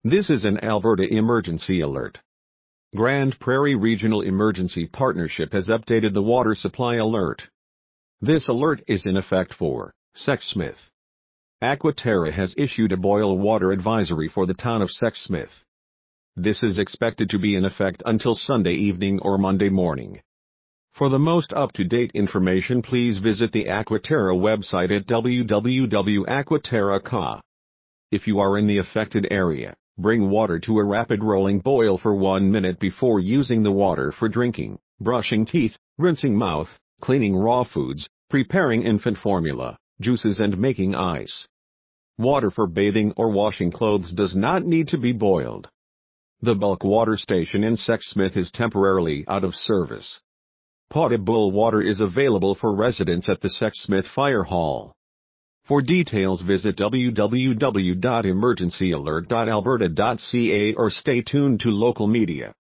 This is an Alberta emergency alert. Grande Prairie Regional Emergency Partnership has updated the water supply alert. This alert is in effect for Sexsmith. Aquaterra has issued a boil water advisory for the town of Sexsmith. This is expected to be in effect until Sunday evening or Monday morning. For the most up-to-date information, please visit the Aquaterra website at www.aquaterra.ca. If you are in the affected area, bring water to a rapid rolling boil for 1 minute before using the water for drinking, brushing teeth, rinsing mouth, cleaning raw foods, preparing infant formula, juices and making ice. Water for bathing or washing clothes does not need to be boiled. The bulk water station in Sexsmith is temporarily out of service. Potable water is available for residents at the Sexsmith Fire Hall. For details, visit www.emergencyalert.alberta.ca or stay tuned to local media.